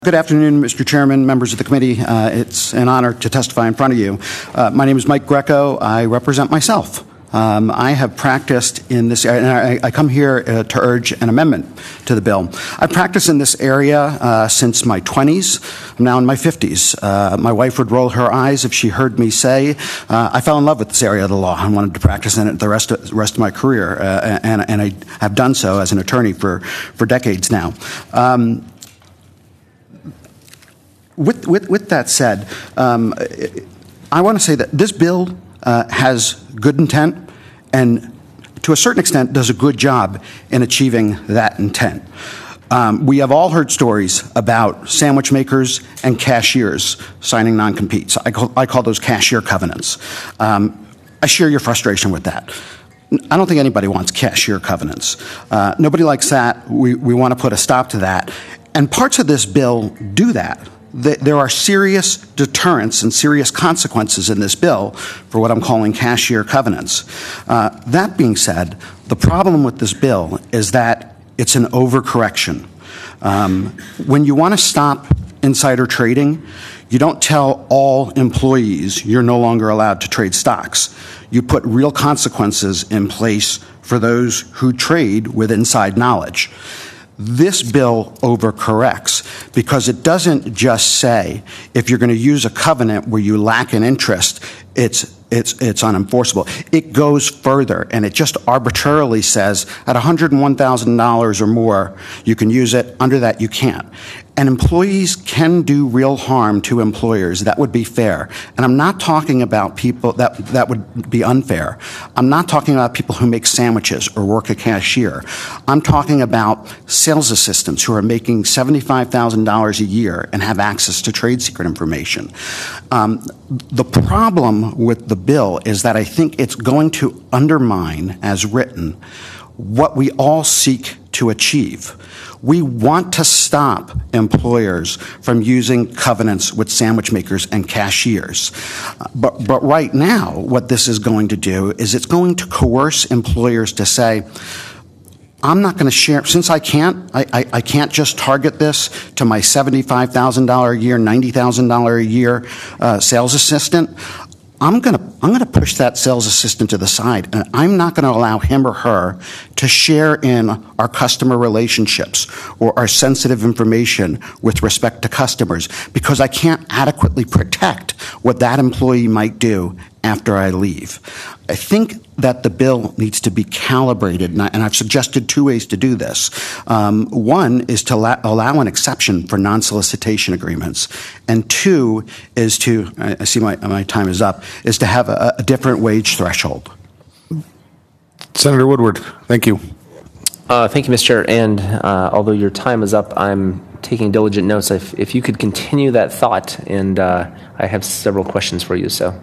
Good afternoon, Mr. Chairman, members of the committee. It's an honor to testify in front of you. My name is Mike Greco. I represent myself. I have practiced in this area, and I come here to urge an amendment to the bill. I've practiced in this area since my 20s. I'm now in my 50s. My wife would roll her eyes if she heard me say, I fell in love with this area of the law and wanted to practice in it the rest of my career, and I have done so as an attorney for decades now. With that said, I want to say that this bill has good intent and, to a certain extent, does a good job in achieving that intent. We have all heard stories about sandwich makers and cashiers signing non-competes. I call those cashier covenants. I share your frustration with that. I don't think anybody wants cashier covenants. Nobody likes that. We want to put a stop to that. And parts of this bill do that. There are serious deterrents and serious consequences in this bill for what I'm calling cashier covenants. That being said, the problem with this bill is that it's an overcorrection. When you want to stop insider trading, you don't tell all employees you're no longer allowed to trade stocks. You put real consequences in place for those who trade with inside knowledge. This bill overcorrects because it doesn't just say if you're going to use a covenant where you lack an interest, it's unenforceable. It goes further, and it just arbitrarily says at $101,000 or more, you can use it. Under that, you can't. And employees can do real harm to employers. That would be fair. And I'm not talking about people that would be unfair. I'm not talking about people who make sandwiches or work a cashier. I'm talking about sales assistants who are making $75,000 a year and have access to trade secret information. The problem with the bill is that I think it's going to undermine, as written, what we all seek to achieve. We want to stop employers from using covenants with sandwich makers and cashiers. But right now, what this is going to do is it's going to coerce employers to say, I'm not going to share, since I can't just target this to my $75,000 a year, $90,000 a year sales assistant. I'm going to push that sales assistant to the side, and I'm not going to allow him or her to share in our customer relationships or our sensitive information with respect to customers because I can't adequately protect what that employee might do after I leave. I think that the bill needs to be calibrated, and I've suggested two ways to do this. One is to allow an exception for non-solicitation agreements, and two is to, I see my time is up, is to have a different wage threshold. Senator Woodward, thank you. Thank you, Mr. Chair, and although your time is up, I'm taking diligent notes. If you could continue that thought, and I have several questions for you, so.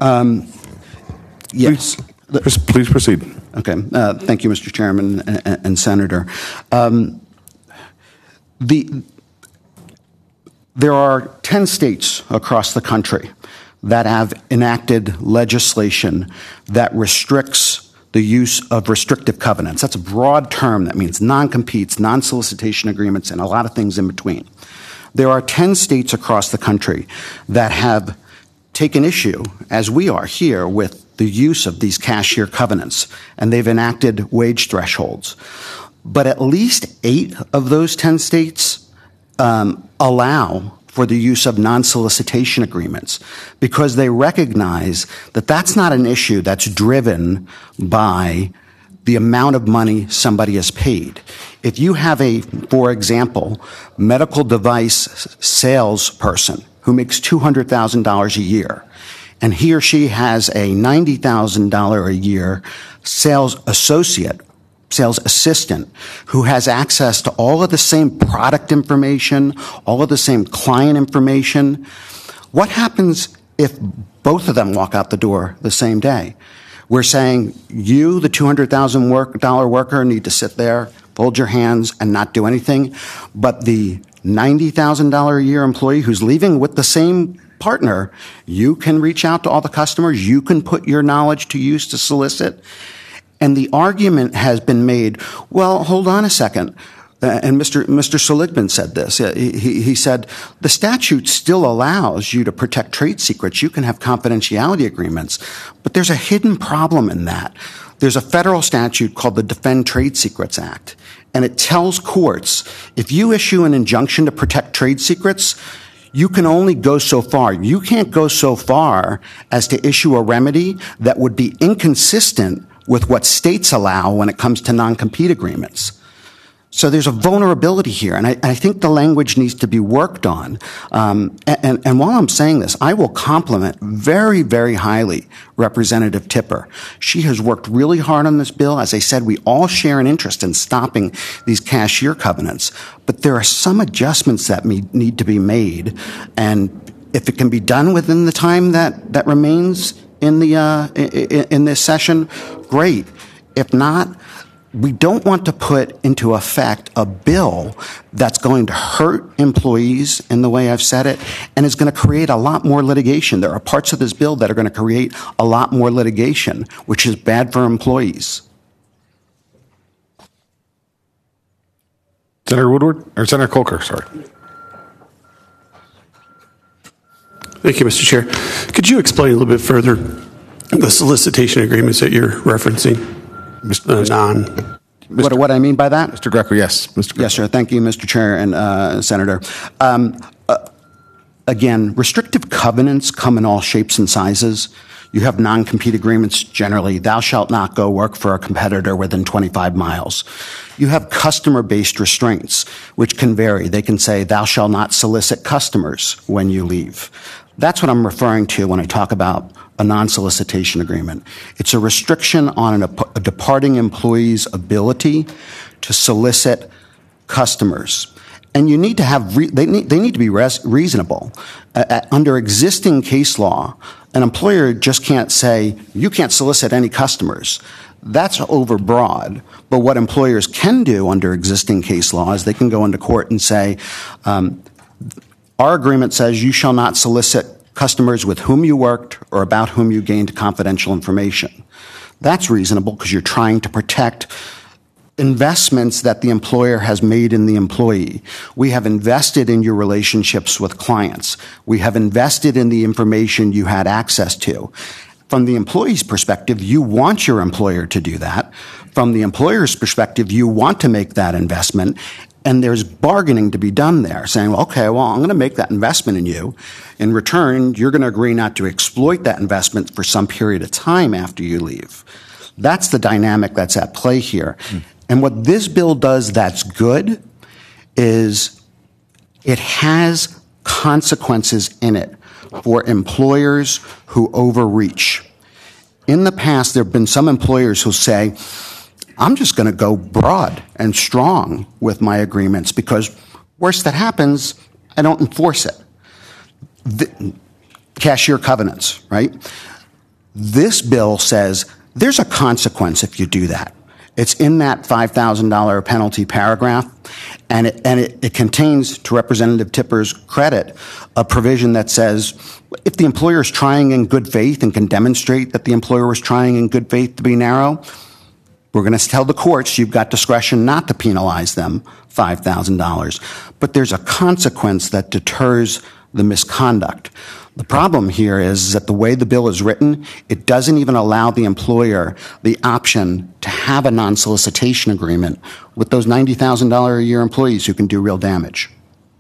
Yes. Please proceed. Okay. Thank you, Mr. Chairman and Senator. There are 10 states across the country that have enacted legislation that restricts the use of restrictive covenants. That's a broad term that means non-competes, non-solicitation agreements, and a lot of things in between. There are 10 states across the country that have taken issue, as we are here, with the use of these cashier covenants, and they've enacted wage thresholds. But at least 8 of those 10 states allow for the use of non-solicitation agreements because they recognize that that's not an issue that's driven by the amount of money somebody has paid. If you have for example, medical device salesperson who makes $200,000 a year, and he or she has a $90,000 a year sales assistant who has access to all of the same product information, all of the same client information. What happens if both of them walk out the door the same day? We're saying you, the $200,000 worker, need to sit there, fold your hands, and not do anything. But the $90,000 a year employee who's leaving with the same partner, you can reach out to all the customers. You can put your knowledge to use to solicit. And the argument has been made, well, hold on a second. and Mr. Seligman said this. He said, the statute still allows you to protect trade secrets. You can have confidentiality agreements, but there's a hidden problem in that. There's a federal statute called the Defend Trade Secrets Act, and it tells courts, if you issue an injunction to protect trade secrets, you can only go so far. You can't go so far as to issue a remedy that would be inconsistent with what states allow when it comes to non-compete agreements. So there's a vulnerability here, and I think the language needs to be worked on. And while I'm saying this, I will compliment very, very highly Representative Tipper. She has worked really hard on this bill. As I said, we all share an interest in stopping these cashier covenants, but there are some adjustments that need to be made, and if it can be done within the time that remains in in this session, great. If not, we don't want to put into effect a bill that's going to hurt employees in the way I've said it and is going to create a lot more litigation. There are parts of this bill that are going to create a lot more litigation, which is bad for employees. Senator Woodward, or Senator Kolker, sorry. Thank you, Mr. Chair. Could you explain a little bit further the solicitation agreements that you're referencing? What I mean by that? Mr. Greco, yes. Mr. Greco. Yes, sir. Thank you, Mr. Chair and Senator. Again, restrictive covenants come in all shapes and sizes. You have non-compete agreements generally. Thou shalt not go work for a competitor within 25 miles. You have customer-based restraints, which can vary. They can say, thou shalt not solicit customers when you leave. That's what I'm referring to when I talk about a non-solicitation agreement. It's a restriction on a departing employee's ability to solicit customers. And you need to have, they need to be reasonable. Under existing case law, an employer just can't say, you can't solicit any customers. That's overbroad. But what employers can do under existing case law is they can go into court and say, our agreement says you shall not solicit customers with whom you worked or about whom you gained confidential information. That's reasonable because you're trying to protect investments that the employer has made in the employee. We have invested in your relationships with clients. We have invested in the information you had access to. From the employee's perspective, you want your employer to do that. From the employer's perspective, you want to make that investment. And there's bargaining to be done there, saying, okay, well, I'm going to make that investment in you. In return, you're going to agree not to exploit that investment for some period of time after you leave. That's the dynamic that's at play here. And what this bill does that's good is it has consequences in it for employers who overreach. In the past, there have been some employers who say, I'm just going to go broad and strong with my agreements because worst that happens, I don't enforce it. Cashier covenants, right? This bill says there's a consequence if you do that. It's in that $5,000 penalty paragraph, and it contains, to Representative Tipper's credit, a provision that says if the employer is trying in good faith and can demonstrate that the employer was trying in good faith to be narrow, we're going to tell the courts you've got discretion not to penalize them $5,000. But there's a consequence that deters the misconduct. The problem here is that the way the bill is written, it doesn't even allow the employer the option to have a non-solicitation agreement with those $90,000 a year employees who can do real damage.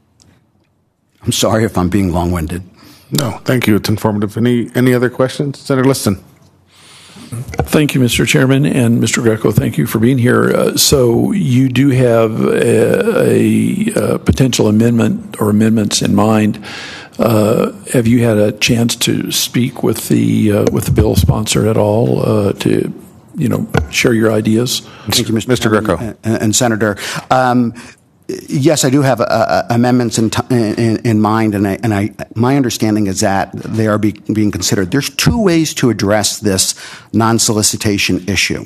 I'm sorry if I'm being long-winded. No, thank you. It's informative. Any other questions? Senator Liston. Thank you, Mr. Chairman, and Mr. Greco, thank you for being here. So you do have a potential amendment or amendments in mind. Have you had a chance to speak with the bill sponsor at all to share your ideas? Thank you, Mr. Greco and Senator. Yes, I do have amendments in mind, and my understanding is that they are being considered. There's two ways to address this non-solicitation issue.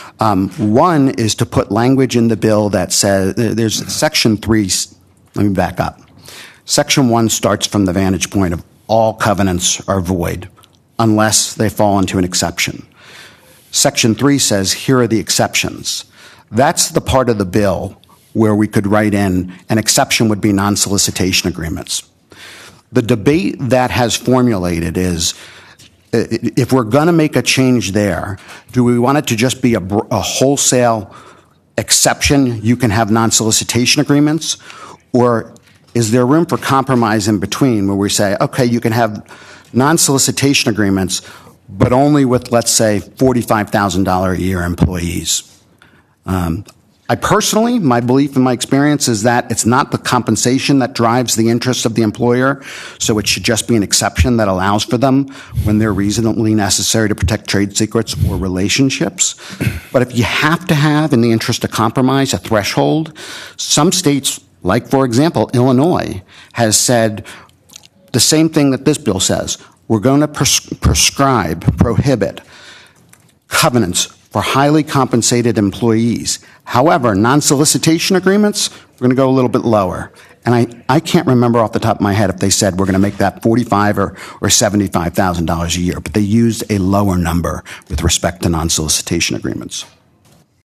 One is to put language in the bill that says there's Section 3. Let me back up. Section 1 starts from the vantage point of all covenants are void unless they fall into an exception. Section 3 says here are the exceptions. That's the part of the bill where we could write in an exception would be non-solicitation agreements. The debate that has formulated is, if we're going to make a change there, do we want it to just be a wholesale exception? You can have non-solicitation agreements, or is there room for compromise in between where we say, okay, you can have non-solicitation agreements, but only with, let's say, $45,000 a year employees? I personally, my belief and my experience is that it's not the compensation that drives the interests of the employer, so it should just be an exception that allows for them when they're reasonably necessary to protect trade secrets or relationships. But if you have to have, in the interest of compromise, a threshold, some states, like, for example, Illinois, has said the same thing that this bill says. We're going to prohibit covenants for highly compensated employees. However, non-solicitation agreements, we're going to go a little bit lower. And I can't remember off the top of my head if they said we're going to make that $45,000 or $75,000 a year, but they used a lower number with respect to non-solicitation agreements.